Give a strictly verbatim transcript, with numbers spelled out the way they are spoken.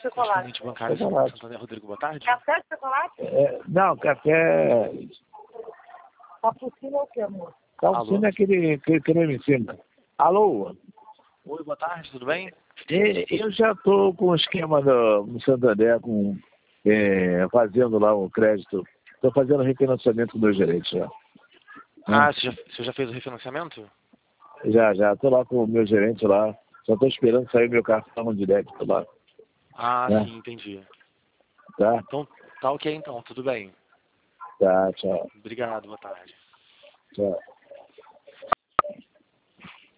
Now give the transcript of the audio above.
chocolate. Correspondente bancário Chocolate. Santander, Rodrigo, boa tarde. Café de chocolate? É, não, café... Cappuccino é o quê, amor? Calcina é aquele, aquele creme em cima. Alô? Oi, boa tarde, tudo bem? É, eu já estou com o esquema do, no Santander, com, é, fazendo lá o crédito. Estou fazendo refinanciamento com o meu gerente já. Ah, você já, você já fez o refinanciamento? Já, já. Estou lá com o meu gerente lá. Só estou esperando sair meu cartão direto lá. Ah, É. sim, entendi. Tá? Então, tá ok então, tudo bem. Tá, tchau. Obrigado, boa tarde. Tchau.